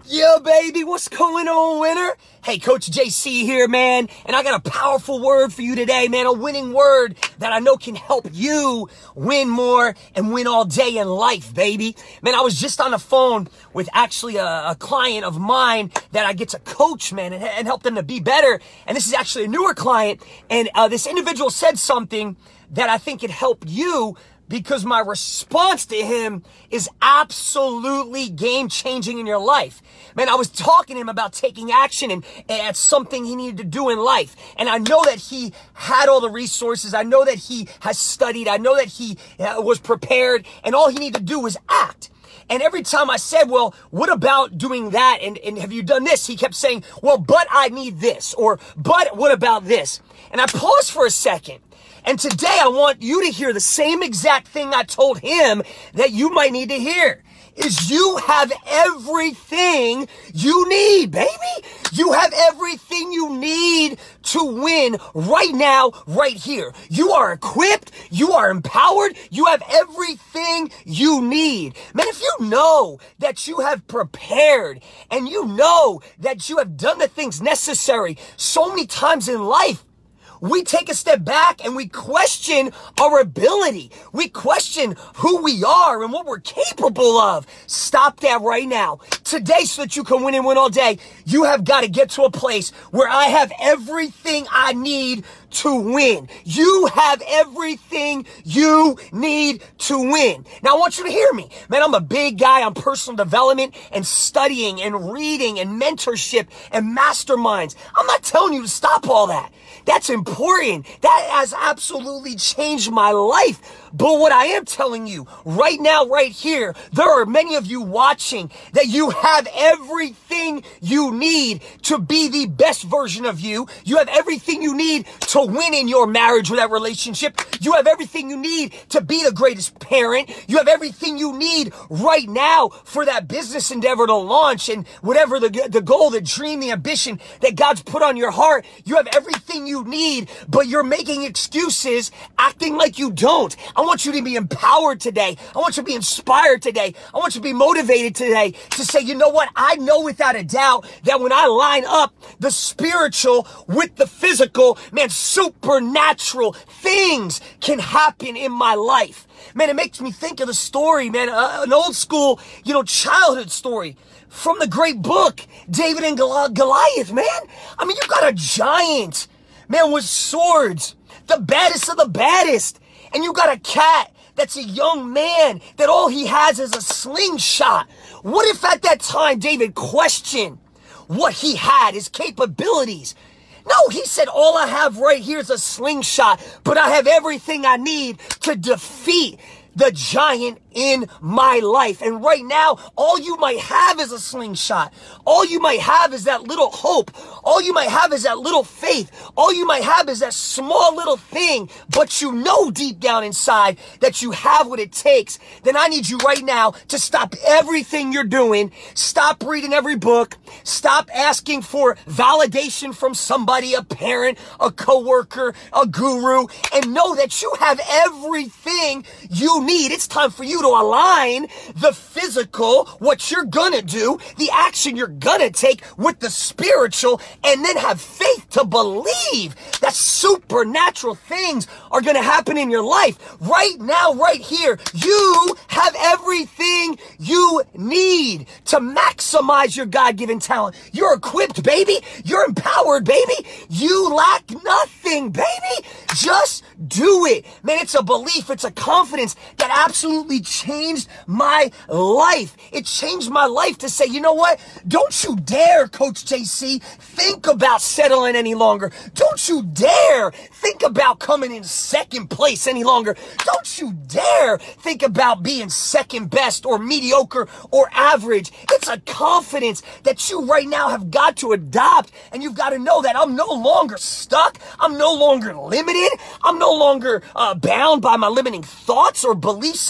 Yeah, baby, what's going on, winner? Hey, Coach JC here, man, and I got a powerful word for you today, man, a winning word that I know can help you win more and win all day in life, baby. Man, I was just on the phone with actually a client of mine that I get to coach, man, and help them to be better, and this is actually a newer client, and this individual said something that I think could help you, because my response to him is absolutely game-changing in your life. Man, I was talking to him about taking action and at something he needed to do in life. And I know that he had all the resources. I know that he has studied. I know that he was prepared. And all he needed to do was act. And every time I said, well, what about doing that? And have you done this? He kept saying, well, but I need this. Or, but what about this? And I paused for a second. And today I want you to hear the same exact thing I told him that you might need to hear. Is you have everything you need, baby. You have everything you need to win right now, right here. You are equipped. You are empowered. You have everything you need. Man, if you know that you have prepared and you know that you have done the things necessary so many times in life, we take a step back and we question our ability. We question who we are and what we're capable of. Stop that right now. Today, so that you can win and win all day, you have got to get to a place where I have everything I need to win. You have everything you need to win. Now, I want you to hear me. Man, I'm a big guy on personal development and studying and reading and mentorship and masterminds. I'm not telling you to stop all that. That's important. That has absolutely changed my life. But what I am telling you right now, right here, there are many of you watching that you have everything you need to be the best version of you. You have everything you need to win in your marriage or that relationship. You have everything you need to be the greatest parent. You have everything you need right now for that business endeavor to launch and whatever the goal, the dream, the ambition that God's put on your heart. You have everything you need, but you're making excuses, acting like you don't. I want you to be empowered today. I want you to be inspired today. I want you to be motivated today to say, you know what? I know without a doubt that when I line up the spiritual with the physical, man, supernatural things can happen in my life. Man, it makes me think of the story, man, an old school, childhood story from the great book, David and Goliath, man. I mean, you got a giant, man, with swords, the baddest of the baddest. And you got a cat that's a young man that all he has is a slingshot. What if at that time David questioned what he had, his capabilities? No, he said, all I have right here is a slingshot, but I have everything I need to defeat the giant in my life. And right now, all you might have is a slingshot. All you might have is that little hope. All you might have is that little faith. All you might have is that small little thing, but you know deep down inside that you have what it takes. Then I need you right now to stop everything you're doing. Stop reading every book. Stop asking for validation from somebody, a parent, a coworker, a guru, and know that you have everything you need. It's time for you to align the physical, what you're gonna do, the action you're gonna take with the spiritual, and then have faith to believe that supernatural things are gonna happen in your life. Right now, right here, you have everything you need to maximize your God-given talent. You're equipped, baby. You're empowered, baby. You lack nothing, baby. Just do it. Man, it's a belief. It's a confidence that absolutely changed my life. It changed my life to say, you know what? Don't you dare, Coach JC, think about settling any longer. Don't you dare think about coming in second place any longer. Don't you dare think about being second best or mediocre or average. It's a confidence that you right now have got to adopt, and you've got to know that I'm no longer stuck. I'm no longer limited. I'm no longer bound by my limiting thoughts or belief systems.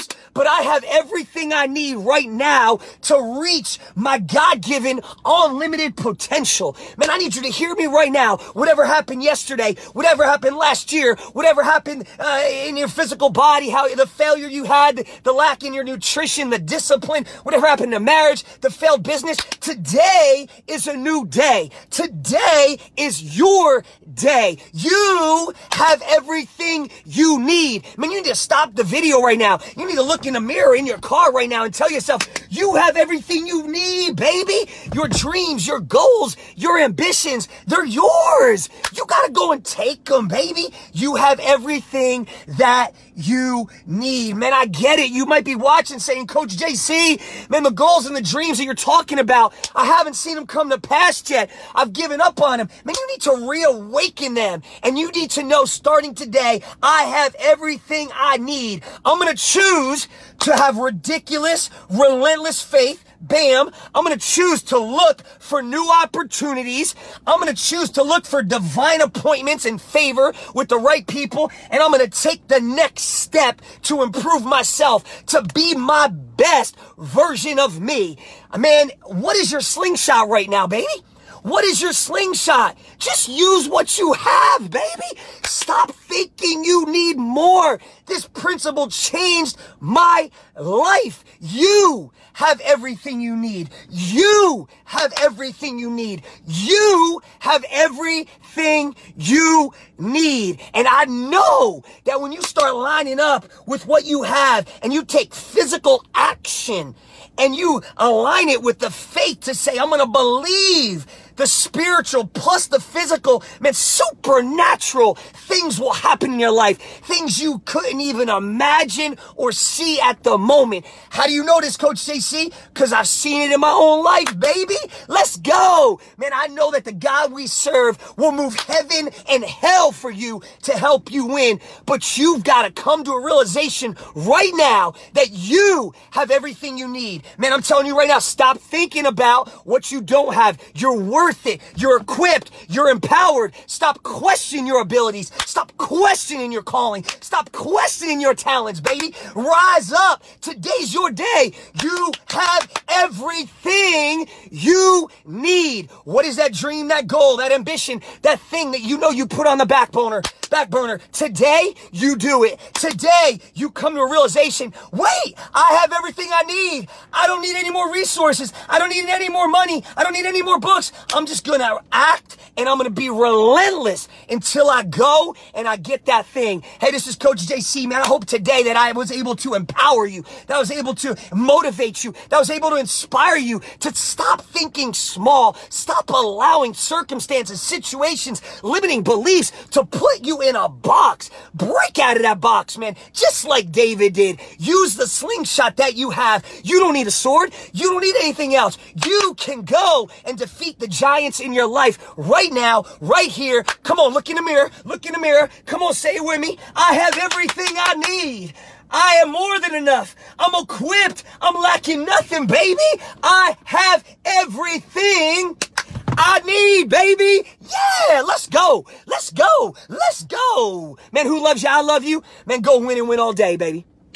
but I have everything I need right now to reach my God-given unlimited potential. Man, I need you to hear me right now. Whatever happened yesterday, whatever happened last year, whatever happened in your physical body, how the failure you had, the lack in your nutrition, the discipline, whatever happened to marriage, the failed business, today is a new day. Today is your day. You have everything you need. Man, you need to stop the video right now. You need to look in the mirror in your car right now and tell yourself, you have everything you need, baby. Your dreams, your goals, your ambitions, they're yours. You gotta go and take them, baby. You have everything that you need. Man, I get it. You might be watching saying, Coach JC, man, the goals and the dreams that you're talking about, I haven't seen them come to pass yet. I've given up on them. Man, you need to reawaken them. And you need to know starting today, I have everything I need. I'm going to choose to have ridiculous, relentless faith. Bam. I'm going to choose to look for new opportunities. I'm going to choose to look for divine appointments and favor with the right people. And I'm going to take the next step to improve myself, to be my best version of me. Man, what is your slingshot right now, baby? What is your slingshot? Just use what you have, baby. Stop thinking you need more. This principle changed my life. You have everything you need. You have everything you need. You have everything you need. And I know that when you start lining up with what you have and you take physical action and you align it with the faith to say, I'm going to believe the spiritual plus the physical, man, supernatural things will happen in your life. Things you couldn't even imagine or see at the moment. How do you know this, Coach JC? Because I've seen it in my own life, baby. Let's go. Man, I know that the God we serve will move heaven and hell for you to help you win. But you've got to come to a realization right now that you have everything you need. Man, I'm telling you right now, stop thinking about what you don't have. You're worth it. You're equipped. You're empowered. Stop questioning your abilities. Stop questioning your calling. Stop questioning your talents, baby. Rise up. Today's your day. You have everything you need. What is that dream, that goal, that ambition, that thing that you know you put on the back burner? Today, you do it. Today, you come to a realization, wait, I have everything I need. I don't need any more resources. I don't need any more money. I don't need any more books. I'm just going to act and I'm going to be relentless until I go and I get that thing. Hey, this is Coach JC, man. I hope today that I was able to empower you, that I was able to motivate you, that I was able to inspire you to stop thinking small, stop allowing circumstances, situations, limiting beliefs to put you in a box. Break out of that box, man. Just like David did. Use the slingshot that you have. You don't need a sword. You don't need anything else. You can go and defeat the giants in your life right now, right here. Come on, look in the mirror. Look in the mirror. Come on, say it with me. I have everything I need. I am more than enough. I'm equipped. I'm lacking nothing, baby. I have everything I need, baby. Yeah, let's go. Let's go. Let's go. Man, who loves you? I love you. Man, go win and win all day, baby.